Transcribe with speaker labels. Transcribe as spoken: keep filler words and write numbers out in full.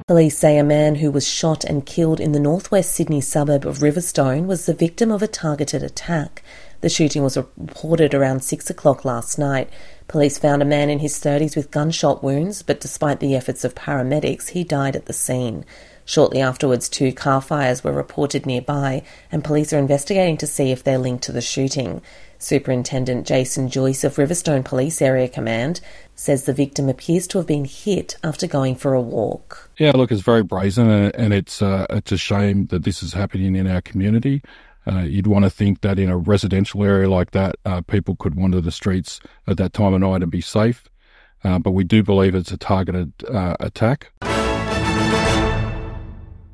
Speaker 1: Police say a man who was shot and killed in the northwest Sydney suburb of Riverstone was the victim of a targeted attack. The shooting was reported around six o'clock last night. Police found a man in his thirties with gunshot wounds, but despite the efforts of paramedics, he died at the scene. Shortly afterwards, two car fires were reported nearby, and police are investigating to see if they're linked to the shooting. Superintendent Jason Joyce of Riverstone Police Area Command says the victim appears to have been hit after going for a walk.
Speaker 2: Yeah, look, it's very brazen, and it's uh, it's a shame that this is happening in our community. Uh, you'd want to think that in a residential area like that, uh, people could wander the streets at that time of night and be safe. Uh, but we do believe it's a targeted uh, attack.